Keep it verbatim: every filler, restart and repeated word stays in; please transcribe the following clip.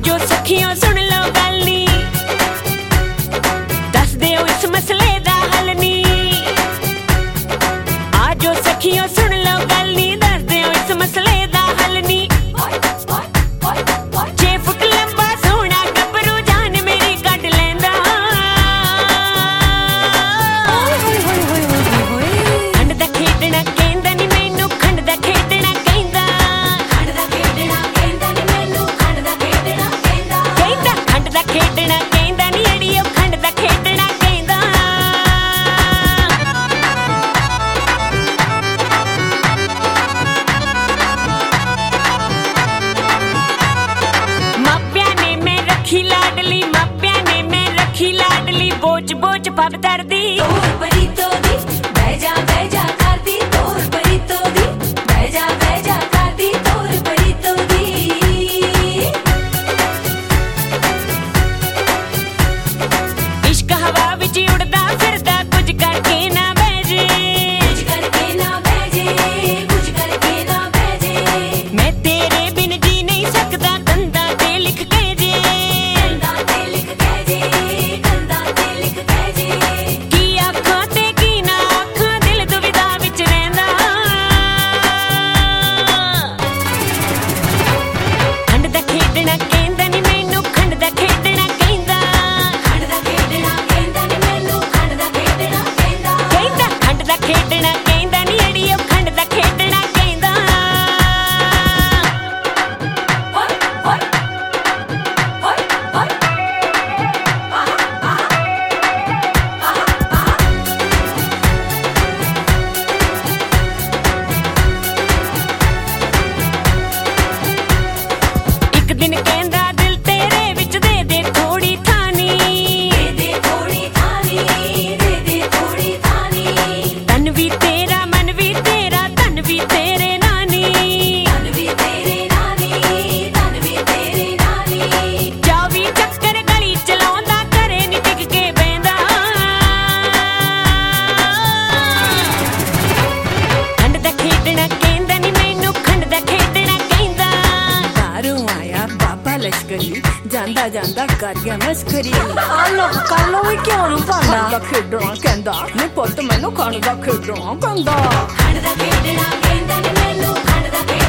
आजो सखियों सुन लो गल नी, दस दिओ इस मसले दा हल नी। आजो सखियों सुन लो गल नी, दस दिओ इस मसले दा हल नी। छे फुट लंबा सोहना गभरू जान मेरी कढ लैंदा, खंड दा खेडना कहंदा नी मैनू, खंड दा खेडना कहंदा, खंड दा खेडना कहंदा नी मैनू, खंड दा खेडना कहंदा, कहंदा खंड दा खेडना कहंदा नी अड़ियो, खंड दा खेडना कहंदा। मापिया ने मैं रखी लाडली, मापिया ने मैं रखी लाडली, बोझ बोझ पब दर्दी तोर बड़ी तो दी बह जा बह जा कर दी, तोर बड़ी तो दी बह जा बह जा कर दी, तोर बड़ी तो दी। इश्क हवा विच उड़दा फिरदा, कुछ करके ना बह जे, कुछ करके ना बह जे, कुछ करके ना बह जे। मैं तेरे बिन जी नहीं सकदा, कंधा ते लिख के जे, कंधा ते लिख के जे, कंधा ते लिख के जे। की आखां ते की ना आखां, दिल दुविधा विच रहिंदा। खंड दा खेडना कहंदा नी मैनू, खंड दा खेडना कहंदा, खंड दा खेडना कहंदा नी मैनू, खंड दा खेडना कहंदा, कहंदा खंड दा खेडना कहंदा नी अड़ियो, खंड दा खेडना कहंदा। होय होय होय होय आहा आहा आहा आहा। एक दिन कहंदा दिल तेरे विच दे दे थोड़ी थानी, दे दे थोड़ी थानी, दे दे थोड़ी थानी। तन भी तेरा मन भी तेरा, तन भी तेरे नानी। तन भी तेरे नानी, तन भी तेरे नानी। चौबी चक्कर गली चलाउंदा, घरे नी टिक के बहिंदा। खंड दा खेडना कहंदा नी मैनू, खंड दा खेडना कहंदा। बाहरों आया बाबा लश्करी, ਜਾਂਦਾ ਜਾਂਦਾ ਕਰ ਗਿਆ ਮਸਕਰੀ। ਆ ਲੋਕ ਕਾਲੋ ਵੀ ਕਿਉਂ ਨੂੰ ਪਾਉਂਦਾ, ਦਾ ਖੇਡਣਾ ਕਹਿੰਦਾ ਨੀ ਪੁੱਤ ਮੈਨੂੰ ਖਾਣ ਦਾ ਖੇਡਣਾ ਕਹਿੰਦਾ। ਖੰਡ ਦਾ ਖੇਡਣਾ ਕਹਿੰਦਾ ਨੀ ਮੈਨੂੰ, ਖੰਡ ਦਾ